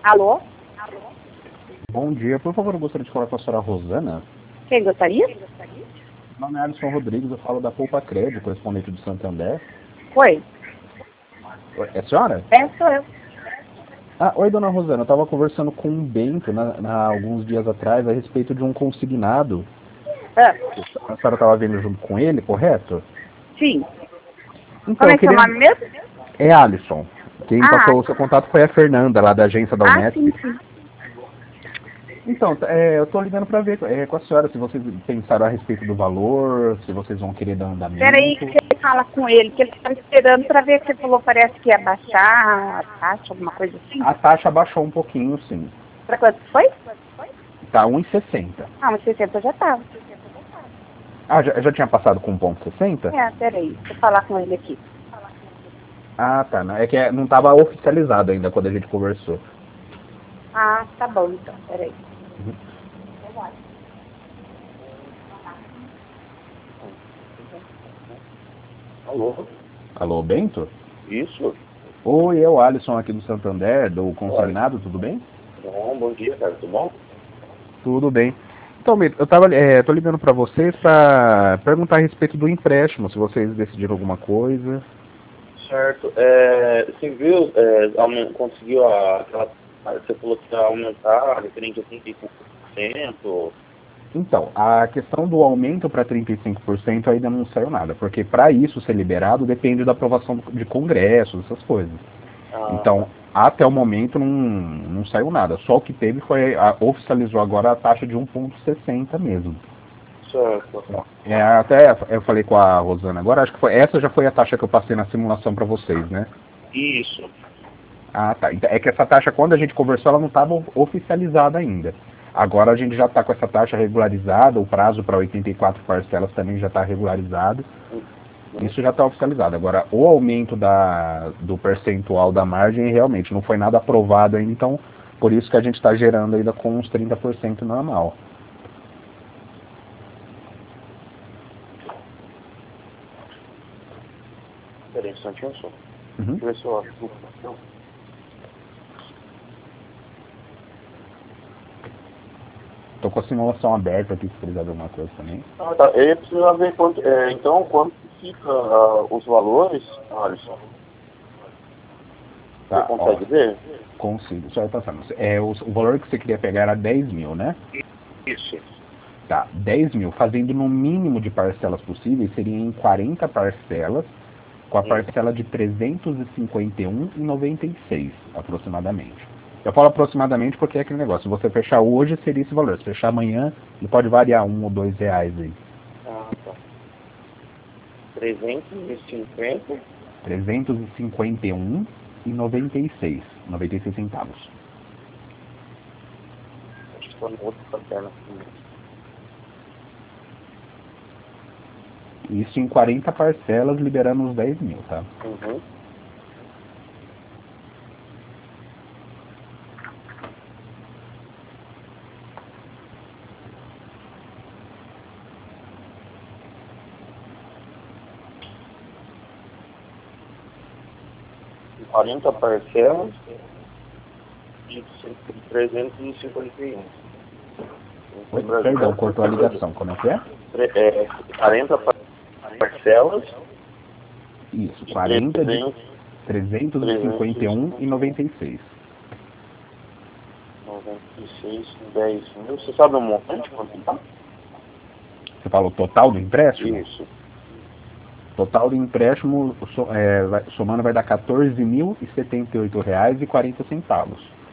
Alô? Bom dia, por favor, eu gostaria de falar com a senhora Rosana. Quem gostaria? Meu nome é Alisson Rodrigues, eu falo da Poupa Crédito, correspondente do Santander. Oi. É a senhora? É, sou eu. Oi, dona Rosana, eu estava conversando com o Bento alguns dias atrás a respeito de um consignado. Ah, A senhora estava vendo junto com ele, correto? sim. Então, Como eu é que é o queria... nome mesmo? É Alisson. Quem Ah, passou o seu contato foi a Fernanda, lá da agência da Unesp. sim, sim. Então, eu estou ligando para ver com a senhora se vocês pensaram a respeito do valor, se vocês vão querer dar Peraí andamento. que você fala com ele, que ele está esperando para ver que você falou, parece que ia baixar a taxa, alguma coisa assim. A taxa baixou um pouquinho, sim. Para quanto foi? Tá 1,60. Ah, mas 60 já estava. Já tinha passado com 1,60? Peraí, deixa eu falar com ele aqui. Tá. Não, não estava oficializado ainda quando a gente conversou. Ah, tá bom então, peraí. Alô? Alô, Bento? Isso? Oi, eu, Alisson, aqui do Santander, do Consignado, tudo bem? Bom dia, cara, tudo bom? Tudo bem. Então, Bento, tô ligando para vocês para perguntar a respeito do empréstimo, se vocês decidiram alguma coisa. Certo. Você viu, conseguiu aquela. Você falou que ia aumentar referente a 35%. Então, a questão do aumento para 35% ainda não saiu nada, porque para isso ser liberado depende da aprovação de congressos, essas coisas. Então, até o momento não saiu nada. Só o que teve foi, oficializou agora a taxa de 1,60 mesmo. Certo. Até eu falei com a Rosana agora, acho que essa já foi a taxa que eu passei na simulação para vocês, né? Isso. Tá. Então, é que essa taxa, quando a gente conversou, ela não estava oficializada ainda. Agora a gente já está com essa taxa regularizada, o prazo para 84 parcelas também já está regularizado. Isso já está oficializado. Agora, o aumento do percentual da margem realmente não foi nada aprovado ainda, então por isso que a gente está gerando ainda com uns 30% normal. Peraí, um instantinho só. Uhum. Deixa eu ver se eu acho. Estou com a simulação aberta aqui, se precisar de alguma coisa também. Tá. Eu preciso ver quanto, então, quanto fica os valores, Alisson? Você Tá, consegue ver? Consigo, só passando. O valor que você queria pegar era 10 mil, né? Isso. Tá, 10 mil, fazendo no mínimo de parcelas possíveis, seria em 40 parcelas, com a parcela de R$ 351,96, aproximadamente. Eu falo aproximadamente porque é aquele negócio, se você fechar hoje, seria esse valor. Se fechar amanhã, ele pode variar R$ 1 ou R$ 2 aí. Tá. 350. 351,96, 96 centavos. Acho que estou no outro caderno aqui. Isso em 40 parcelas, liberando os 10 mil, tá? Uhum. E 40 parcelas de 351. Oi, perdão, cortou a ligação. Como é que é? 40 parcelas. Isso, 40 de 351,96. 96, 10 mil. Você sabe o montante quanto tá? Você fala o total do empréstimo? Isso. Total do empréstimo, somando, vai dar R$ 14.078,40.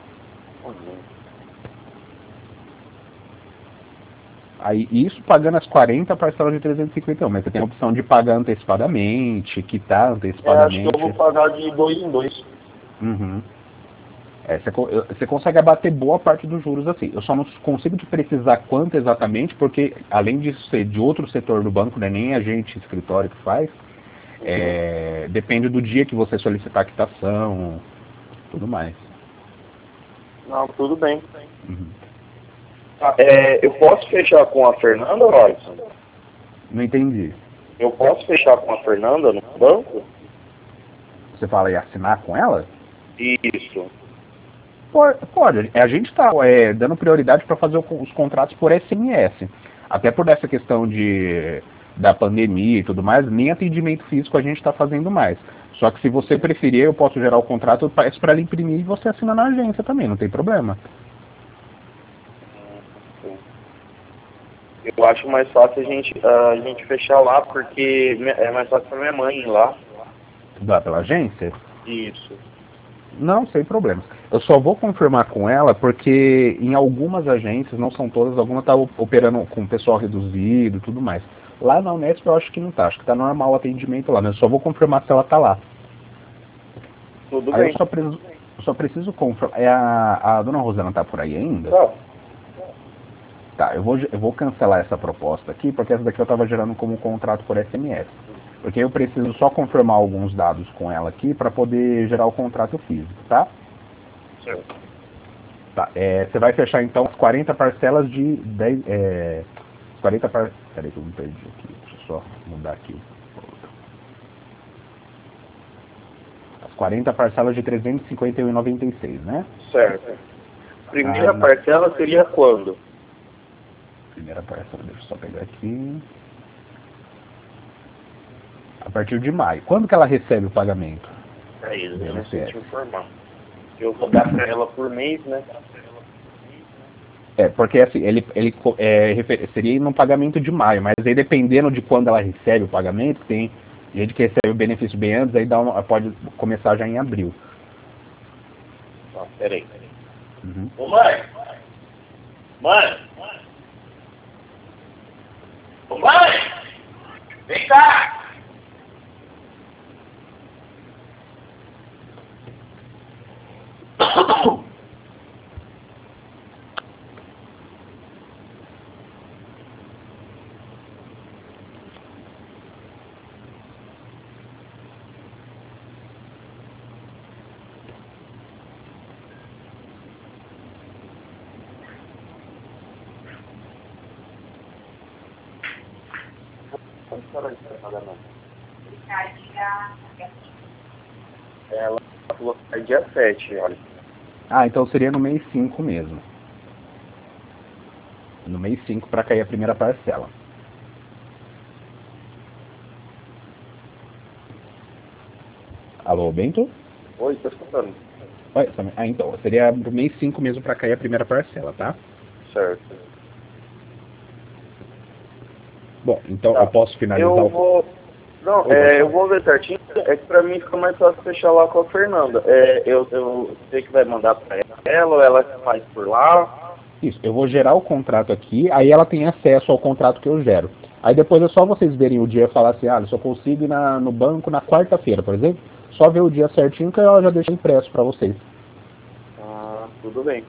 Aí, isso pagando as 40 parcelas de 351, mas você tem a opção de pagar antecipadamente, quitar antecipadamente. Acho que eu vou pagar de 2 em 2. Uhum. Você consegue abater boa parte dos juros assim. Eu só não consigo te precisar quanto exatamente, porque além de ser de outro setor do banco, né, nem a gente, escritório que faz, depende do dia que você solicitar a quitação, tudo mais. Não, tudo bem. Uhum. Eu posso fechar com a Fernanda, Alisson? Não entendi. Eu posso fechar com a Fernanda no banco? Você fala em assinar com ela? Isso. Pode. A gente está dando prioridade para fazer os contratos por SMS. Até por essa questão da pandemia e tudo mais, nem atendimento físico a gente está fazendo mais. Só que se você preferir, eu posso gerar o contrato, eu peço para ela imprimir e você assina na agência também, não tem problema. Eu acho mais fácil a gente fechar lá, porque é mais fácil para minha mãe ir lá. Dá pela agência? Isso. Não, sem problemas. Eu só vou confirmar com ela porque em algumas agências, não são todas, alguma tá operando com pessoal reduzido e tudo mais. Lá na Unesp eu acho que não tá, acho que tá normal o atendimento lá, mas eu só vou confirmar se ela tá lá. Tudo Aí bem. eu só preciso confirmar. A dona Rosana tá por aí ainda? Tá. Tá, eu vou cancelar essa proposta aqui, porque essa daqui eu tava gerando como contrato por SMS. Porque eu preciso só confirmar alguns dados com ela aqui para poder gerar o contrato físico, tá? Certo. Tá, você vai fechar então as 40 parcelas de 10. 40 parcelas. Peraí que eu me perdi aqui. Deixa eu só mudar aqui. As 40 parcelas de R$ 351,96, né? Certo. Primeira parcela seria quando? Primeira parcela, deixa eu só pegar aqui. A partir de maio. Quando que ela recebe o pagamento? É isso, eu não sei te informar. Eu vou dar pra ela por mês, né? Porque assim, ele seria no pagamento de maio, mas aí dependendo de quando ela recebe o pagamento, tem gente que recebe o benefício bem antes, aí pode começar já em abril. Ó, peraí. Uhum. Ô mãe! Mãe! Ô mãe! Vem cá! Ela falou que é dia 7, olha. Então seria no mês 5 mesmo. No mês 5 para cair a primeira parcela. Alô, Bento? Oi, tô escutando. Oi, então, seria no mês 5 mesmo para cair a primeira parcela, tá? Certo. Bom, então Tá. eu posso finalizar eu vou ver certinho. É que pra mim fica mais fácil fechar lá com a Fernanda. Eu sei que vai mandar pra ela ou ela faz por lá. Isso, eu vou gerar o contrato aqui, aí ela tem acesso ao contrato que eu gero. Aí depois é só vocês verem o dia e falar assim, eu só consigo ir no banco na quarta-feira, por exemplo. Só ver o dia certinho que eu já deixei impresso para vocês. Tudo bem.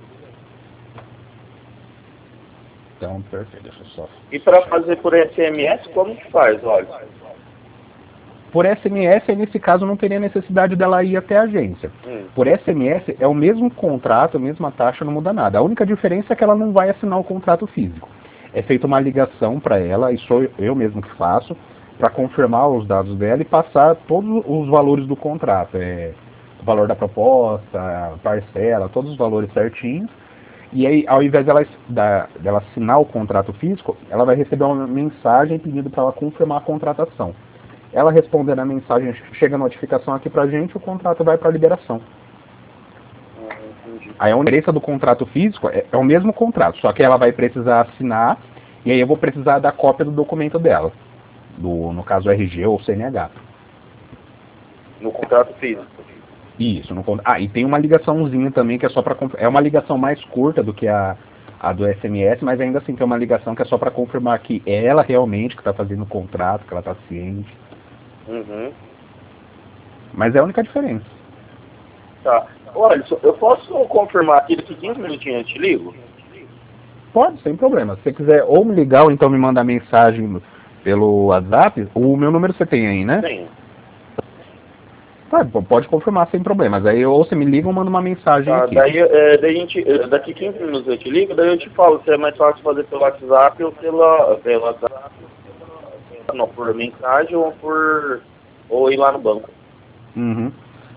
Então, perfeito, deixa eu só... E para fazer por SMS, como que faz, olha? Por SMS, aí, nesse caso, não teria necessidade dela ir até a agência. Por SMS, é o mesmo contrato, a mesma taxa, não muda nada. A única diferença é que ela não vai assinar o contrato físico. É feita uma ligação para ela, e sou eu mesmo que faço, para confirmar os dados dela e passar todos os valores do contrato. O valor da proposta, parcela, todos os valores certinhos. E aí, ao invés dela assinar o contrato físico, ela vai receber uma mensagem pedindo para ela confirmar a contratação. Ela respondendo a mensagem, chega a notificação aqui pra gente, o contrato vai para liberação. Aí a diferença do contrato físico é o mesmo contrato, só que ela vai precisar assinar, e aí eu vou precisar da cópia do documento dela, no caso RG ou CNH. No contrato físico? Isso. E tem uma ligaçãozinha também que é só para... É uma ligação mais curta do que a do SMS, mas ainda assim tem uma ligação que é só para confirmar que é ela realmente que está fazendo o contrato, que ela está ciente. Uhum. Mas é a única diferença. Tá. Olha, eu posso confirmar aqui daqui 15 minutinhos eu te ligo? Pode, sem problema. Se você quiser ou me ligar ou então me mandar mensagem pelo WhatsApp, o meu número você tem aí, né? Tenho. Tá, pode confirmar sem problemas. Aí ou você me liga ou manda uma mensagem aqui. Daqui 15 minutos eu te ligo, daí eu te falo se é mais fácil fazer pelo WhatsApp ou pelo WhatsApp. Não, por mensagem ou ir lá no banco. Uhum.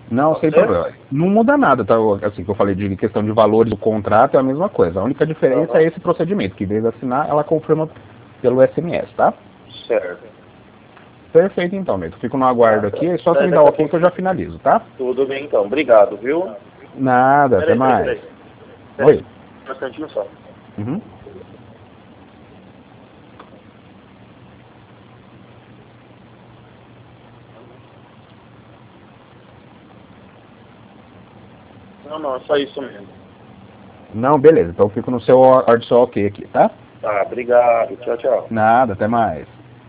Não, sem problema. Não muda nada, tá? Assim que eu falei de questão de valores do contrato é a mesma coisa. A única diferença é esse procedimento, que em vez de assinar, ela confirma pelo SMS, tá? Certo. Perfeito então, Neto. Fico no aguardo aqui, é só você me dar o ok que eu já finalizo, tá? Tudo bem então, obrigado, viu? Nada, até mais. Oi. Um instantinho só. Uhum. Não, é só isso mesmo. Não, beleza. Então eu fico no seu ok aqui, tá? Tá, obrigado. Tchau, tchau. Nada, até mais.